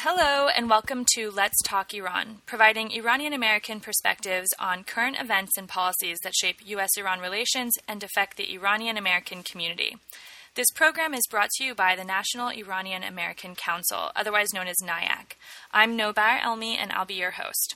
Hello and welcome to Let's Talk Iran, providing Iranian-American perspectives on current events and policies that shape U.S.-Iran relations and affect the Iranian-American community. This program is brought to you by the National Iranian-American Council, otherwise known as NIAC. I'm Nobar Elmi and I'll be your host.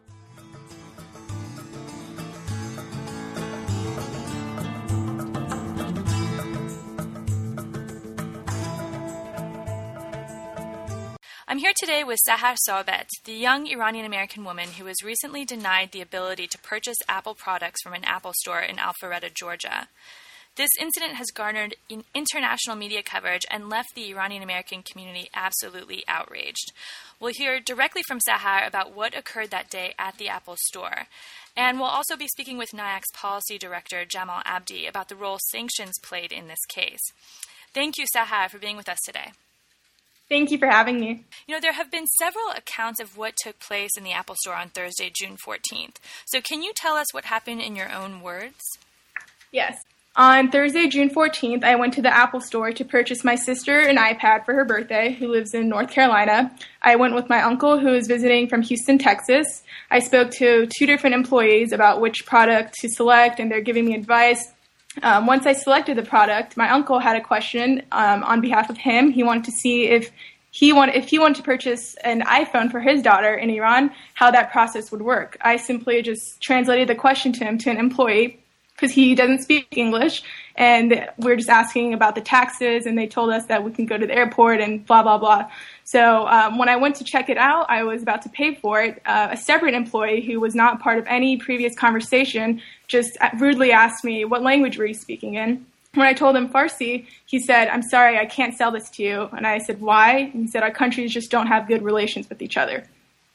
I'm here today with Sahar Sohbet, the young Iranian-American woman who was recently denied the ability to purchase Apple products from an Apple store in Alpharetta, Georgia. This incident has garnered international media coverage and left the Iranian-American community absolutely outraged. We'll hear directly from Sahar about what occurred that day at the Apple store. And we'll also be speaking with NIAC's policy director, Jamal Abdi, about the role sanctions played in this case. Thank you, Sahar, for being with us today. Thank you for having me. You know, there have been several accounts of what took place in the Apple store on Thursday, June 14th. So can you tell us what happened in your own words? Yes. On Thursday, June 14th, I went to the Apple store to purchase my sister an iPad for her birthday, who lives in North Carolina. I went with my uncle, who is visiting from Houston, Texas. I spoke to two different employees about which product to select, and they're giving me advice. Once I selected the product, my uncle had a question on behalf of him. He wanted to see if he wanted to purchase an iPhone for his daughter in Iran, how that process would work. I simply just translated the question to him, to an employee, because he doesn't speak English, and we're just asking about the taxes, and they told us that we can go to the airport and blah, blah, blah. So when I went to check it out, I was about to pay for it. A separate employee who was not part of any previous conversation just rudely asked me, what language were you speaking in? When I told him Farsi, he said, I'm sorry, I can't sell this to you. And I said, why? And he said, our countries just don't have good relations with each other.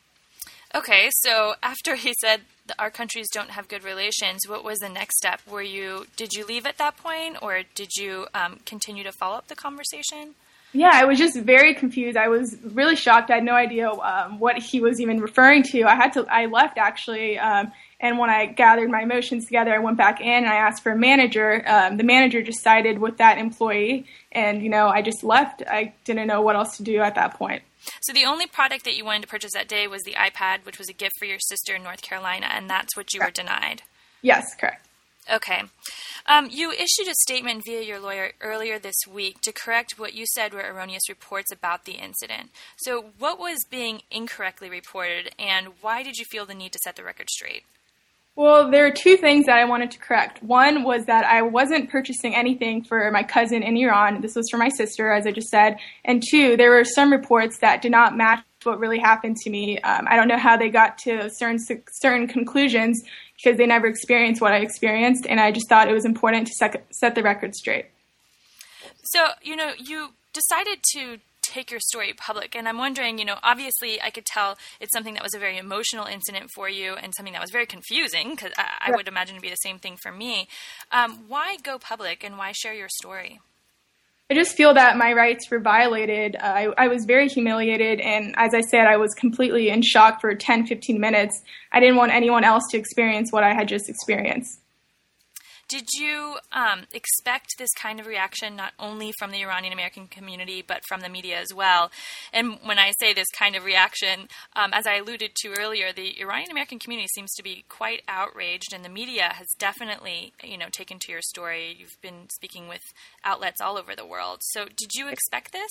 Okay, so after he said our countries don't have good relations, what was the next step? Did you leave at that point, or did you continue to follow up the conversation? Yeah, I was just very confused. I was really shocked. I had no idea what he was even referring to. I left actually, and when I gathered my emotions together, I went back in and I asked for a manager. The manager just sided with that employee, and I just left. I didn't know what else to do at that point. So the only product that you wanted to purchase that day was the iPad, which was a gift for your sister in North Carolina, and that's what you were denied? Yes, correct. Okay. You issued a statement via your lawyer earlier this week to correct what you said were erroneous reports about the incident. So what was being incorrectly reported, and why did you feel the need to set the record straight? Well, there are two things that I wanted to correct. One was that I wasn't purchasing anything for my cousin in Iran. This was for my sister, as I just said. And two, there were some reports that did not match what really happened to me. I don't know how they got to certain conclusions because they never experienced what I experienced, and I just thought it was important to set the record straight. So, you decided to take your story public, and I'm wondering, obviously I could tell it's something that was a very emotional incident for you and something that was very confusing, because I would imagine it'd be the same thing for me. Why go public and why share your story? I just feel that my rights were violated. I was very humiliated, and as I said, I was completely in shock for 10, 15 minutes. I didn't want anyone else to experience what I had just experienced. Did you expect this kind of reaction not only from the Iranian-American community, but from the media as well? And when I say this kind of reaction, as I alluded to earlier, the Iranian-American community seems to be quite outraged, and the media has definitely, taken to your story. You've been speaking with outlets all over the world. So did you expect this?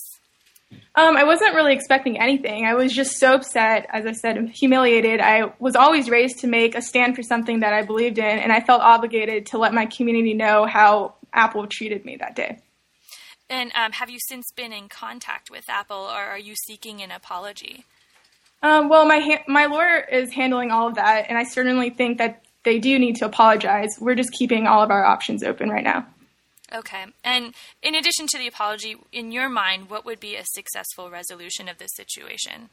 I wasn't really expecting anything. I was just so upset, as I said, humiliated. I was always raised to make a stand for something that I believed in, and I felt obligated to let my community know how Apple treated me that day. And have you since been in contact with Apple, or are you seeking an apology? Well, my lawyer is handling all of that, and I certainly think that they do need to apologize. We're just keeping all of our options open right now. Okay. And in addition to the apology, in your mind, what would be a successful resolution of this situation?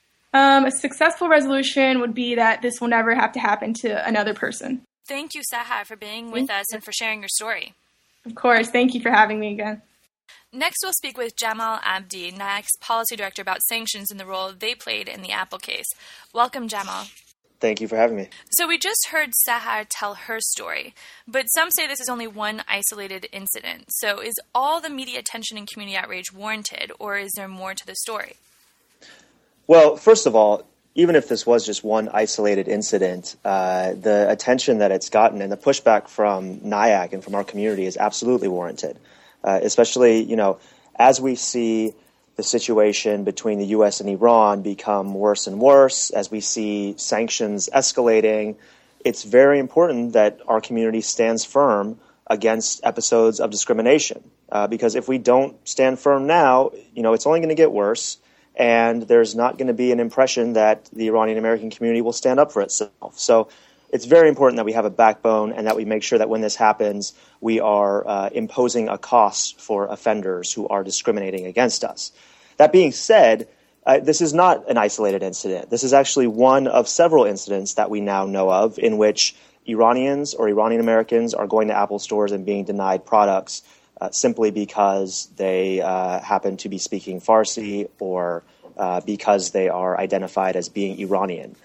A successful resolution would be that this will never have to happen to another person. Thank you, Sahar, for being with us and for sharing your story. Of course. Thank you for having me again. Next, we'll speak with Jamal Abdi, NIAC's policy director, about sanctions and the role they played in the Apple case. Welcome, Jamal. Thank you for having me. So we just heard Sahar tell her story, but some say this is only one isolated incident. So is all the media attention and community outrage warranted, or is there more to the story? Well, first of all, even if this was just one isolated incident, the attention that it's gotten and the pushback from NIAC and from our community is absolutely warranted, especially, as we see the situation between the U.S. and Iran become worse and worse, as we see sanctions escalating. It's very important that our community stands firm against episodes of discrimination, because if we don't stand firm now, it's only going to get worse. And there's not going to be an impression that the Iranian American community will stand up for itself. So it's very important that we have a backbone and that we make sure that when this happens, we are imposing a cost for offenders who are discriminating against us. That being said, this is not an isolated incident. This is actually one of several incidents that we now know of in which Iranians or Iranian Americans are going to Apple stores and being denied products simply because they happen to be speaking Farsi or because they are identified as being Iranian.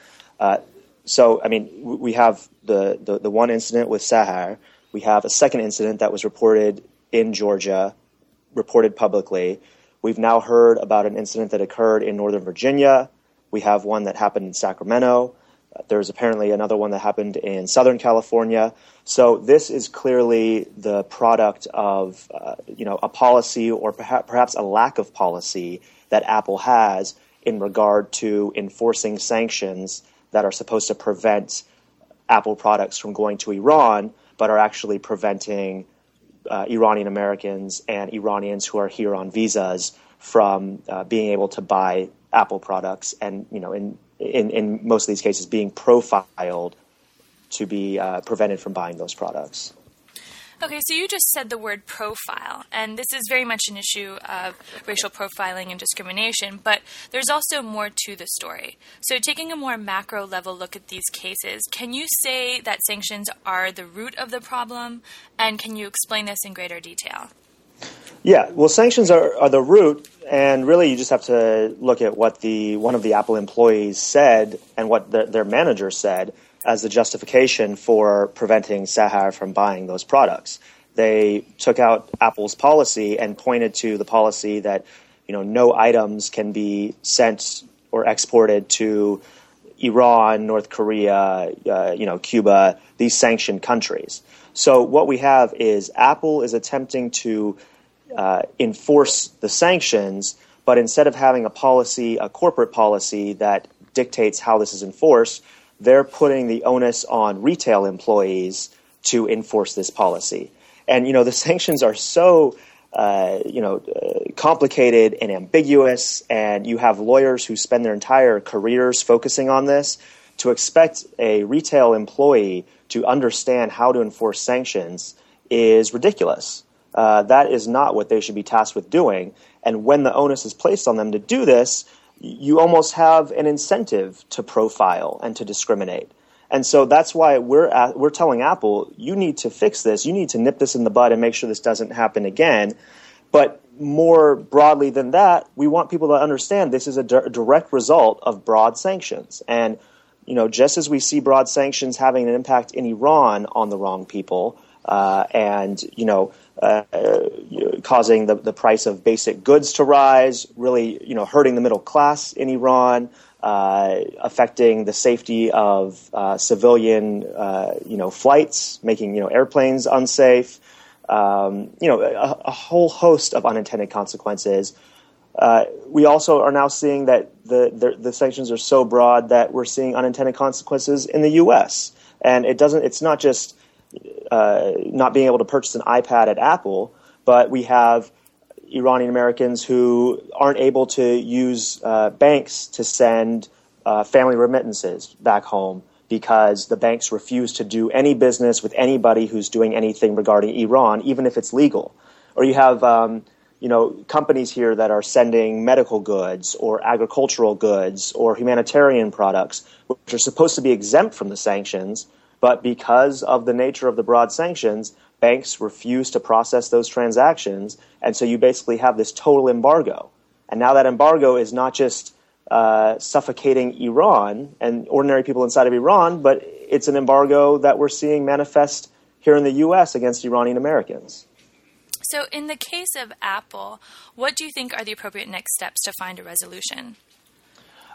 We have the one incident with Sahar. We have a second incident that was reported in Georgia, reported publicly. We've now heard about an incident that occurred in Northern Virginia. We have one that happened in Sacramento. There's apparently another one that happened in Southern California. So this is clearly the product of, a policy or perhaps a lack of policy that Apple has in regard to enforcing sanctions that are supposed to prevent Apple products from going to Iran, but are actually preventing Iranian Americans and Iranians who are here on visas from being able to buy Apple products and, in most of these cases, being profiled to be prevented from buying those products. Okay, so you just said the word profile, and this is very much an issue of racial profiling and discrimination, but there's also more to the story. So taking a more macro level look at these cases, can you say that sanctions are the root of the problem, and can you explain this in greater detail? Yeah, well, sanctions are the root, and really you just have to look at what one of the Apple employees said and what their manager said as the justification for preventing Sahar from buying those products. They took out Apple's policy and pointed to the policy that, no items can be sent or exported to Iran, North Korea, Cuba, these sanctioned countries. So what we have is Apple is attempting to enforce the sanctions, but instead of having a corporate policy that dictates how this is enforced, they're putting the onus on retail employees to enforce this policy. And, the sanctions are so, complicated and ambiguous, and you have lawyers who spend their entire careers focusing on this. To expect a retail employee to understand how to enforce sanctions is ridiculous. That is not what they should be tasked with doing. And when the onus is placed on them to do this, you almost have an incentive to profile and to discriminate. And so that's why we're telling Apple, you need to fix this. You need to nip this in the bud and make sure this doesn't happen again. But more broadly than that, we want people to understand this is a direct result of broad sanctions. And, just as we see broad sanctions having an impact in Iran on the wrong people, causing the price of basic goods to rise, really, hurting the middle class in Iran, affecting the safety of civilian, flights, making, airplanes unsafe, a whole host of unintended consequences. We also are now seeing that the sanctions are so broad that we're seeing unintended consequences in the U.S. And it's not just not being able to purchase an iPad at Apple, but we have Iranian Americans who aren't able to use banks to send family remittances back home because the banks refuse to do any business with anybody who's doing anything regarding Iran, even if it's legal. Or you have companies here that are sending medical goods or agricultural goods or humanitarian products, which are supposed to be exempt from the sanctions, but because of the nature of the broad sanctions, banks refuse to process those transactions, and so you basically have this total embargo. And now that embargo is not just suffocating Iran and ordinary people inside of Iran, but it's an embargo that we're seeing manifest here in the U.S. against Iranian Americans. So in the case of Apple, what do you think are the appropriate next steps to find a resolution?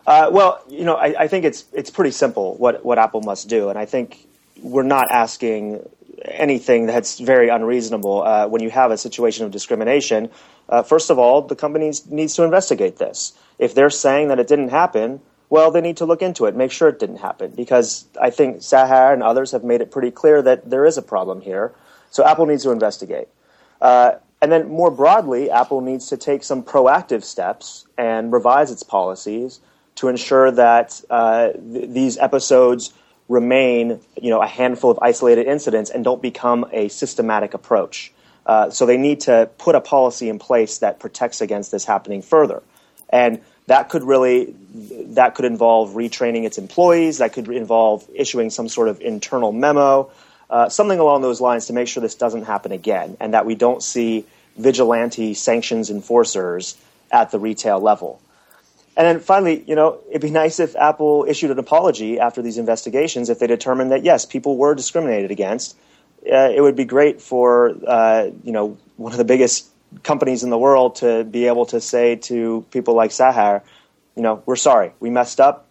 Well, I think it's pretty simple what Apple must do, and I think we're not asking anything that's very unreasonable. When you have a situation of discrimination, first of all, the company needs to investigate this. If they're saying that it didn't happen, well, they need to look into it, make sure it didn't happen, because I think Sahar and others have made it pretty clear that there is a problem here. So Apple needs to investigate. And then more broadly, Apple needs to take some proactive steps and revise its policies to ensure that these episodes remain, a handful of isolated incidents and don't become a systematic approach. So they need to put a policy in place that protects against this happening further. And that could involve retraining its employees. That could involve issuing some sort of internal memo, something along those lines to make sure this doesn't happen again, and that we don't see vigilante sanctions enforcers at the retail level. And then finally, it'd be nice if Apple issued an apology after these investigations if they determined that, yes, people were discriminated against. It would be great for, one of the biggest companies in the world to be able to say to people like Sahar, we're sorry, we messed up.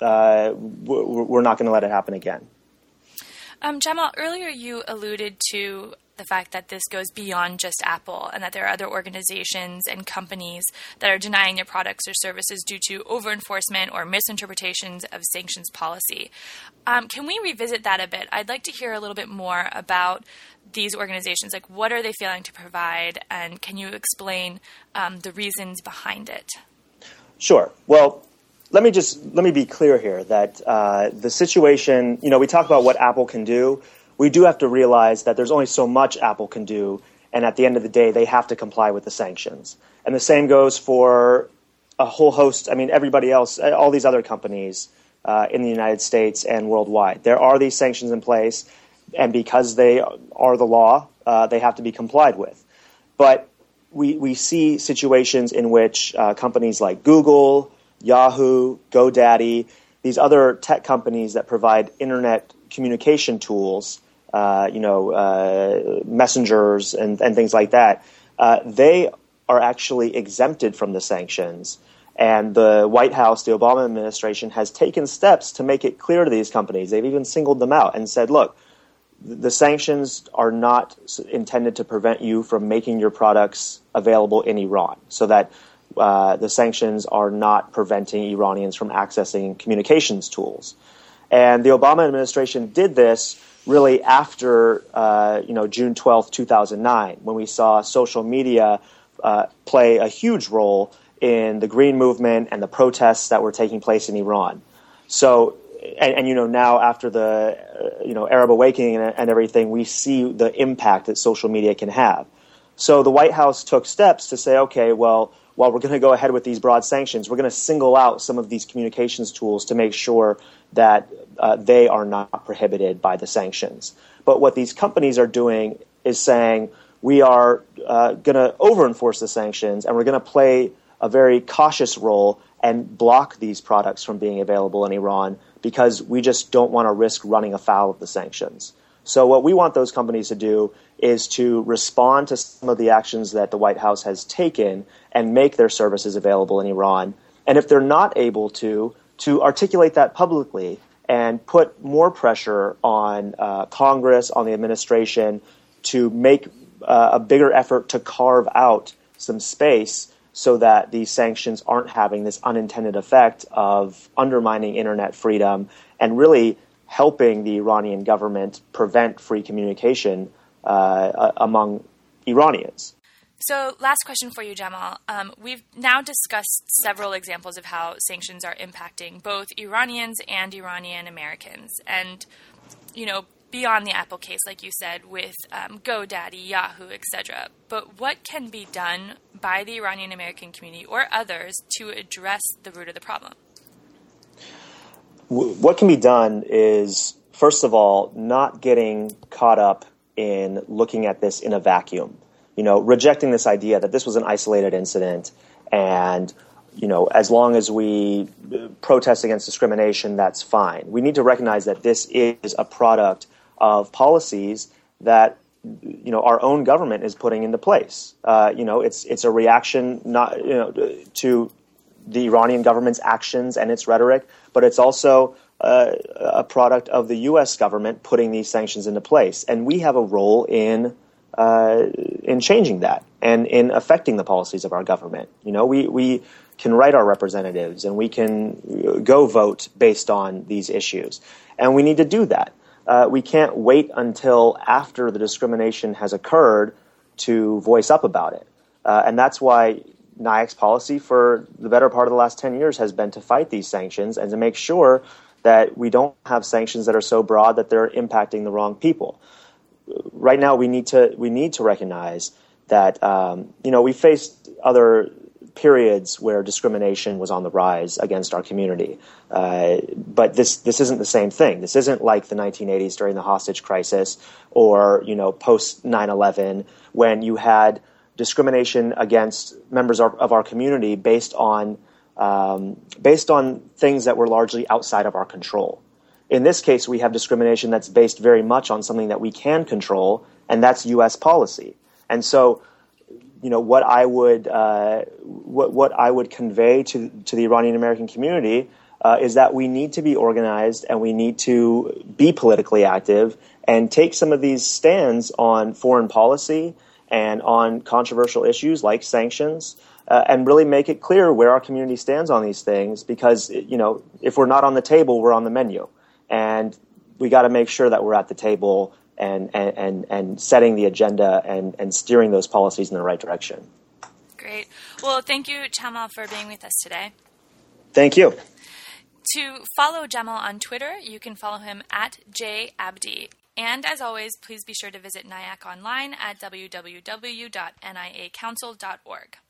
We're not going to let it happen again. Jamal, earlier you alluded to the fact that this goes beyond just Apple and that there are other organizations and companies that are denying their products or services due to over-enforcement or misinterpretations of sanctions policy. Can we revisit that a bit? I'd like to hear a little bit more about these organizations. Like, what are they failing to provide, and can you explain the reasons behind it? Sure. Well, let me be clear here that the situation, we talk about what Apple can do. We do have to realize that there's only so much Apple can do, and at the end of the day, they have to comply with the sanctions. And the same goes for a whole host, everybody else, all these other companies in the United States and worldwide. There are these sanctions in place, and because they are the law, they have to be complied with. But we see situations in which companies like Google, Yahoo, GoDaddy, these other tech companies that provide internet communication tools, messengers and things like that, they are actually exempted from the sanctions. And the White House, the Obama administration, has taken steps to make it clear to these companies. They've even singled them out and said, look, the sanctions are not intended to prevent you from making your products available in Iran, so that the sanctions are not preventing Iranians from accessing communications tools. And the Obama administration did this really after, June 12th, 2009, when we saw social media play a huge role in the Green Movement and the protests that were taking place in Iran. So, and now after the, Arab awakening and everything, we see the impact that social media can have. So the White House took steps to say, okay, well, while we're going to go ahead with these broad sanctions, we're going to single out some of these communications tools to make sure that they are not prohibited by the sanctions. But what these companies are doing is saying, we are going to over-enforce the sanctions, and we're going to play a very cautious role and block these products from being available in Iran because we just don't want to risk running afoul of the sanctions. So what we want those companies to do is to respond to some of the actions that the White House has taken and make their services available in Iran. And if they're not able to articulate that publicly and put more pressure on Congress, on the administration, to make a bigger effort to carve out some space so that these sanctions aren't having this unintended effect of undermining internet freedom and really helping the Iranian government prevent free communication among Iranians. So last question for you, Jamal. We've now discussed several examples of how sanctions are impacting both Iranians and Iranian Americans. And, beyond the Apple case, like you said, with GoDaddy, Yahoo, etc. But what can be done by the Iranian American community or others to address the root of the problem? What can be done is, first of all, not getting caught up in looking at this in a vacuum. Rejecting this idea that this was an isolated incident and, as long as we protest against discrimination, that's fine. We need to recognize that this is a product of policies that, our own government is putting into place. It's a reaction not, to the Iranian government's actions and its rhetoric, but it's also a product of the U.S. government putting these sanctions into place. And we have a role in changing that and in affecting the policies of our government. We can write our representatives and we can go vote based on these issues. And we need to do that. We can't wait until after the discrimination has occurred to voice up about it. And that's why NIAC's policy for the better part of the last 10 years has been to fight these sanctions and to make sure that we don't have sanctions that are so broad that they're impacting the wrong people. Right now, we need to recognize that we faced other periods where discrimination was on the rise against our community, but this isn't the same thing. This isn't like the 1980s during the hostage crisis, or post 9/11 when you had discrimination against members of our community based on things that were largely outside of our control. In this case, we have discrimination that's based very much on something that we can control, and that's U.S. policy. And so, what I would convey to the Iranian American community is that we need to be organized and we need to be politically active and take some of these stands on foreign policy and on controversial issues like sanctions, and really make it clear where our community stands on these things. Because if we're not on the table, we're on the menu. And we got to make sure that we're at the table and setting the agenda and steering those policies in the right direction. Great. Well, thank you, Jamal, for being with us today. Thank you. To follow Jamal on Twitter, you can follow him at @jabdi. And as always, please be sure to visit NIAC online at www.niacouncil.org.